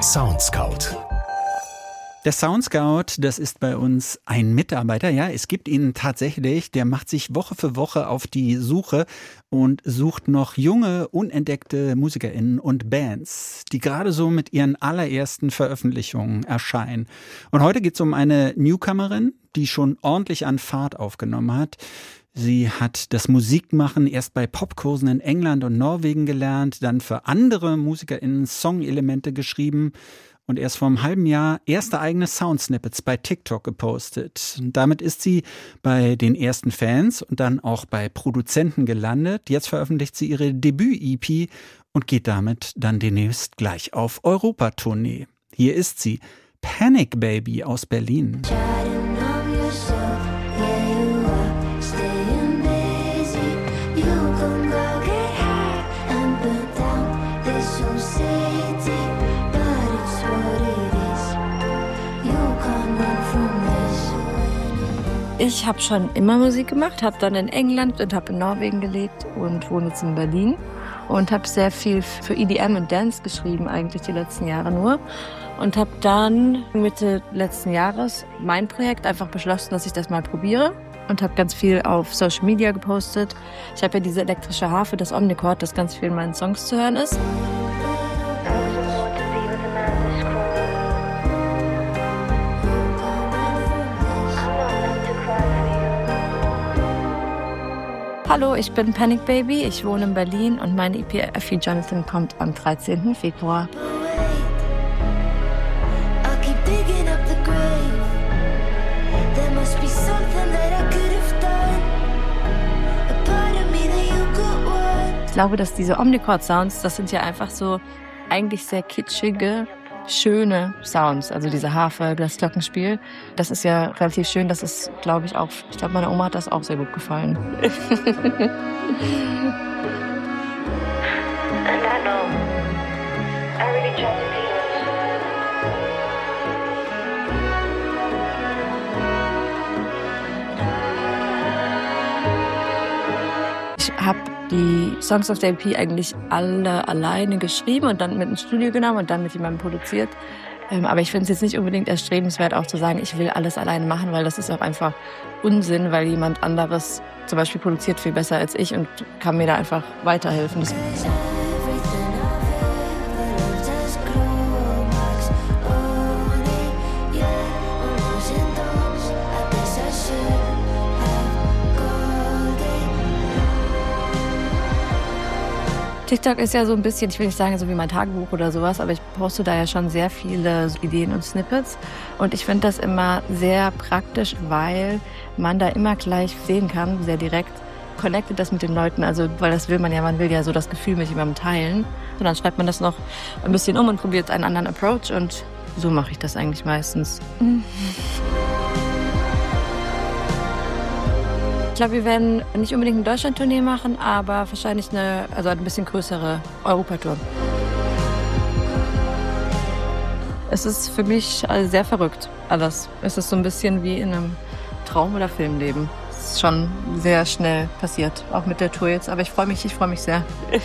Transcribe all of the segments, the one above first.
Soundscout. Der Soundscout, das ist bei uns ein Mitarbeiter, ja, es gibt ihn tatsächlich, der macht sich Woche für Woche auf die Suche und sucht noch junge, unentdeckte MusikerInnen und Bands, die gerade so mit ihren allerersten Veröffentlichungen erscheinen. Und heute geht es um eine Newcomerin, die schon ordentlich an Fahrt aufgenommen hat. Sie hat das Musikmachen erst bei Popkursen in England und Norwegen gelernt, dann für andere MusikerInnen Songelemente geschrieben und erst vor einem halben Jahr erste eigene Soundsnippets bei TikTok gepostet. Und damit ist sie bei den ersten Fans und dann auch bei Produzenten gelandet. Jetzt veröffentlicht sie ihre Debüt-EP und geht damit dann demnächst gleich auf Europatournee. Hier ist sie, Panic Baby aus Berlin. Ich habe schon immer Musik gemacht, habe dann in England und habe in Norwegen gelebt und wohne jetzt in Berlin und habe sehr viel für EDM und Dance geschrieben, eigentlich die letzten Jahre nur. Und habe dann Mitte letzten Jahres mein Projekt einfach beschlossen, dass ich das mal probiere und habe ganz viel auf Social Media gepostet. Ich habe ja diese elektrische Harfe, das Omnichord, das ganz viel in meinen Songs zu hören ist. Hallo, ich bin Panic Baby, ich wohne in Berlin und meine EP Effie Jonathan kommt am 13. Februar. Ich glaube, dass diese Omnichord-Sounds, das sind ja einfach so eigentlich sehr kitschige, schöne Sounds, also diese Harfe, das Glockenspiel, das ist ja relativ schön, das ist, glaube ich, auch, ich glaube, meiner Oma hat das auch sehr gut gefallen. Ich habe die Songs auf der EP eigentlich alle alleine geschrieben und dann mit ins Studio genommen und dann mit jemandem produziert. Aber ich finde es jetzt nicht unbedingt erstrebenswert, auch zu sagen, ich will alles alleine machen, weil das ist auch einfach Unsinn, weil jemand anderes zum Beispiel produziert viel besser als ich und kann mir da einfach weiterhelfen. TikTok ist ja so ein bisschen, ich will nicht sagen so wie mein Tagebuch oder sowas, aber ich poste da ja schon sehr viele Ideen und Snippets. Und ich finde das immer sehr praktisch, weil man da immer gleich sehen kann, sehr direkt, connectet das mit den Leuten. Also, weil das will man will ja so das Gefühl mit jemandem teilen. Und dann schreibt man das noch ein bisschen um und probiert einen anderen Approach. Und so mache ich das eigentlich meistens. Ich glaube, wir werden nicht unbedingt eine Deutschland-Tournee machen, aber wahrscheinlich ein bisschen größere Europatour. Es ist für mich sehr verrückt, alles. Es ist so ein bisschen wie in einem Traum- oder Filmleben. Es ist schon sehr schnell passiert, auch mit der Tour jetzt. Aber ich freue mich sehr.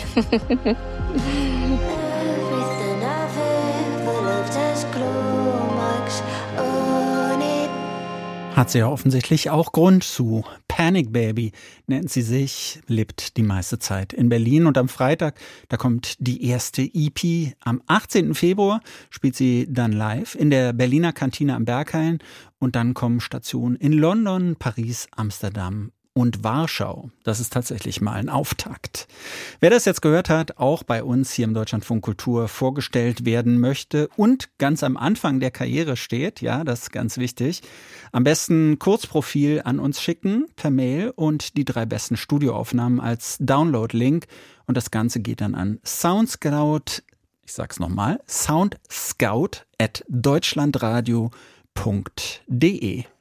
Hat sie ja offensichtlich auch Grund zu. Panic Baby nennt sie sich, lebt die meiste Zeit in Berlin und am Freitag, da kommt die erste EP. Am 18. Februar spielt sie dann live in der Berliner Kantine am Berghain und dann kommen Stationen in London, Paris, Amsterdam und Warschau. Das ist tatsächlich mal ein Auftakt. Wer das jetzt gehört hat, auch bei uns hier im Deutschlandfunk Kultur vorgestellt werden möchte und ganz am Anfang der Karriere steht, ja, das ist ganz wichtig, am besten Kurzprofil an uns schicken per Mail und die 3 besten Studioaufnahmen als Download-Link und das Ganze geht dann an Soundscout, ich sag's nochmal, soundscout@deutschlandradio.de.